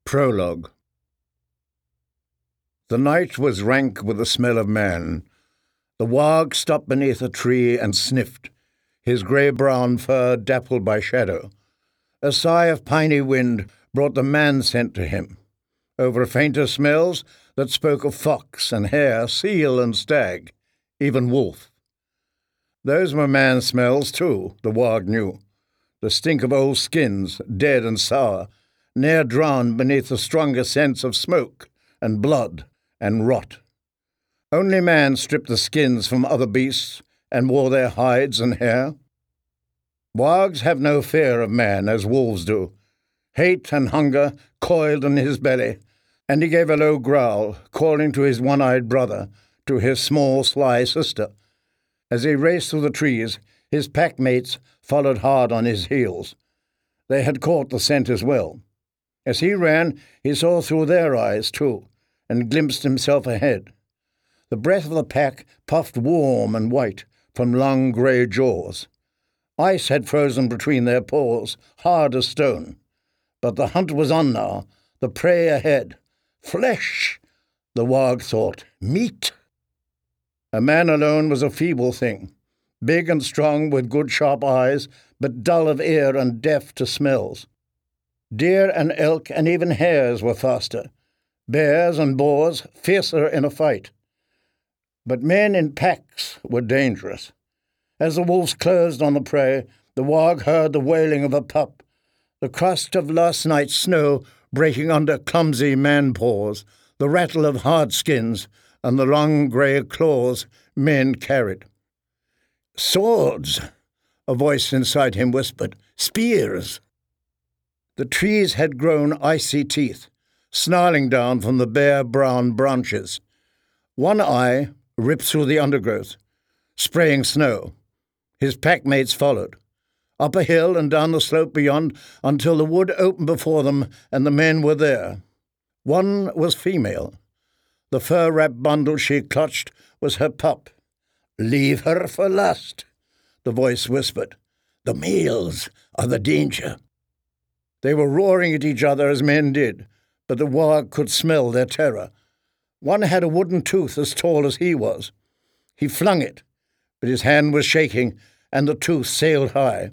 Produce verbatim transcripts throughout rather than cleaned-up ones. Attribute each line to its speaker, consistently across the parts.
Speaker 1: Prologue. The night was rank with the smell of man. The warg stopped beneath a tree and sniffed, his grey-brown fur dappled by shadow. A sigh of piney wind brought the man scent to him, over fainter smells that spoke of fox and hare, seal and stag, even wolf. Those were man smells, too, the warg knew. The stink of old skins, dead and sour, ne'er drowned beneath the stronger sense of smoke and blood and rot. Only man stripped the skins from other beasts and wore their hides and hair. Wargs have no fear of man as wolves do. Hate and hunger coiled in his belly, and he gave a low growl, calling to his one-eyed brother, to his small, sly sister. As he raced through the trees, his pack-mates followed hard on his heels. They had caught the scent as well. As he ran, he saw through their eyes, too, and glimpsed himself ahead. The breath of the pack puffed warm and white from long grey jaws. Ice had frozen between their paws, hard as stone. But the hunt was on now, the prey ahead. Flesh, the warg thought, meat. A man alone was a feeble thing, big and strong with good sharp eyes, but dull of ear and deaf to smells. Deer and elk and even hares were faster, bears and boars fiercer in a fight. But men in packs were dangerous. As the wolves closed on the prey, the warg heard the wailing of a pup, the crust of last night's snow breaking under clumsy man-paws, the rattle of hard skins, and the long grey claws men carried. "Swords," a voice inside him whispered. "Spears." The trees had grown icy teeth, snarling down from the bare brown branches. One eye ripped through the undergrowth, spraying snow. His pack-mates followed, up a hill and down the slope beyond, until the wood opened before them and the men were there. One was female. The fur-wrapped bundle she clutched was her pup. "Leave her for last," the voice whispered. "The males are the danger." They were roaring at each other as men did, but the warg could smell their terror. One had a wooden tooth as tall as he was. He flung it, but his hand was shaking, and the tooth sailed high.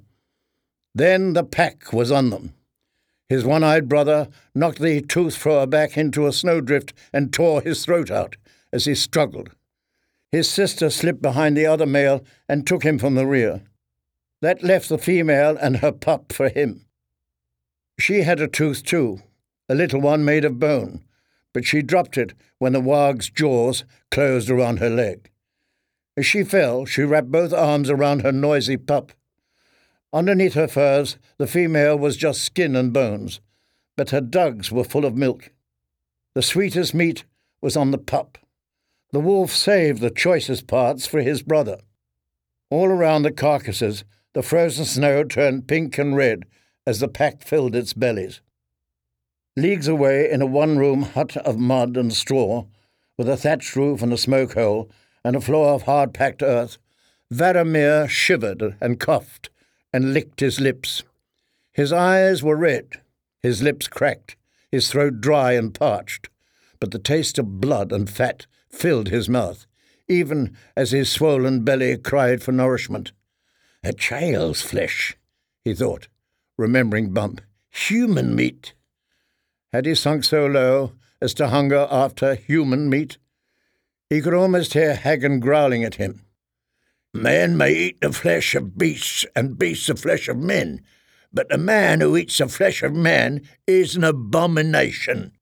Speaker 1: Then the pack was on them. His one-eyed brother knocked the tooth thrower back into a snowdrift and tore his throat out as he struggled. His sister slipped behind the other male and took him from the rear. That left the female and her pup for him. She had a tooth too, a little one made of bone, but she dropped it when the warg's jaws closed around her leg. As she fell, she wrapped both arms around her noisy pup. Underneath her furs, the female was just skin and bones, but her dugs were full of milk. The sweetest meat was on the pup. The wolf saved the choicest parts for his brother. All around the carcasses, the frozen snow turned pink and red as the pack filled its bellies. Leagues away, in a one-room hut of mud and straw, with a thatched roof and a smoke hole and a floor of hard-packed earth, Varamir shivered and coughed and licked his lips. His eyes were red, his lips cracked, his throat dry and parched, but the taste of blood and fat filled his mouth, even as his swollen belly cried for nourishment. "A child's flesh," he thought, remembering Bump. "Human meat." Had he sunk so low as to hunger after human meat? He could almost hear Hagen growling at him. "Men may eat the flesh of beasts and beasts the flesh of men, but the man who eats the flesh of man is an abomination."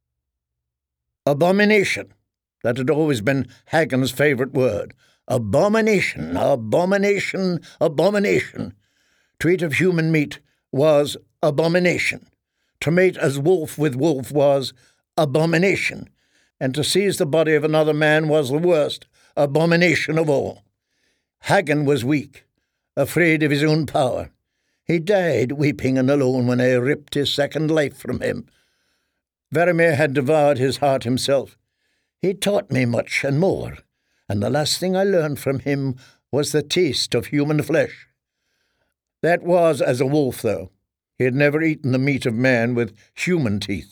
Speaker 1: Abomination. That had always been Hagen's favourite word. Abomination, abomination, abomination. To eat of human meat was abomination. To mate as wolf with wolf was abomination. And to seize the body of another man was the worst abomination of all. Hagen was weak, afraid of his own power. He died weeping and alone when I ripped his second life from him. Varamir had devoured his heart himself. He taught me much and more, and the last thing I learned from him was the taste of human flesh. That was as a wolf, though. He had never eaten the meat of man with human teeth.